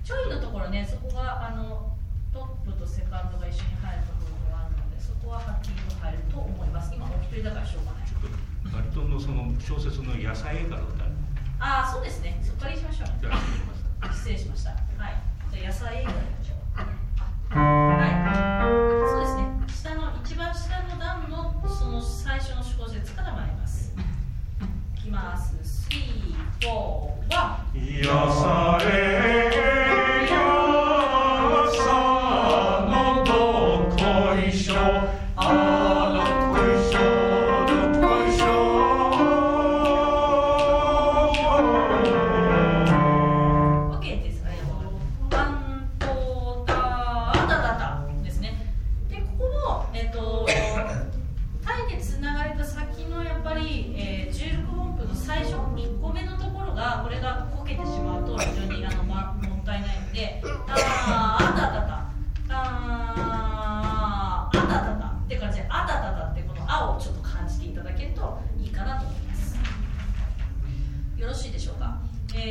ちょいのところね、そこがトップとセカンドが一緒に入るところがあるので、そこははっきりと入ると思います。今お一人だからしょうがない。 バリトンのその小説の野菜映画の歌。 ああ、そうですね。そこからにしましょう。失礼しました。はい。じゃあ野菜映画やりましょう。はい。そうですね。一番下の段のその最初の小節から参ります。いきます。3、4、1。 野菜